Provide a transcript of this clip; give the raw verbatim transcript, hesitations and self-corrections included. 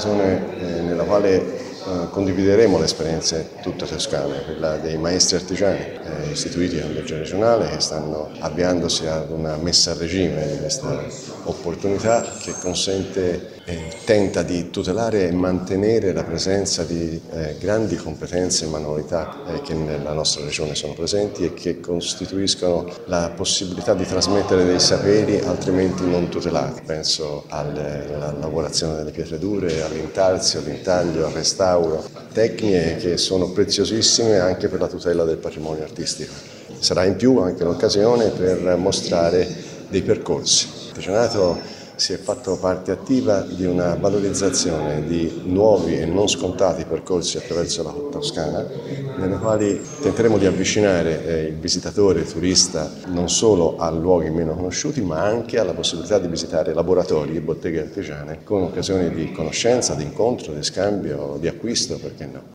un'occasione eh, nella quale eh, condivideremo le esperienze tutte toscane, quella dei maestri artigiani eh, istituiti a livello regionale, che stanno avviandosi ad una messa a regime di questa opportunità che consente e tenta di tutelare e mantenere la presenza di eh, grandi competenze e manualità eh, che nella nostra regione sono presenti e che costituiscono la possibilità di trasmettere dei saperi altrimenti non tutelati. Penso alla lavorazione delle pietre dure, all'intarsio, all'intaglio, al restauro, tecniche che sono preziosissime anche per la tutela del patrimonio artistico. Sarà in più anche l'occasione per mostrare dei percorsi. L'artigianato si è fatto parte attiva di una valorizzazione di nuovi e non scontati percorsi attraverso la Toscana, nelle quali tenteremo di avvicinare eh, il visitatore, il turista, non solo a luoghi meno conosciuti, ma anche alla possibilità di visitare laboratori e botteghe artigiane con occasioni di conoscenza, di incontro, di scambio, di acquisto, perché no.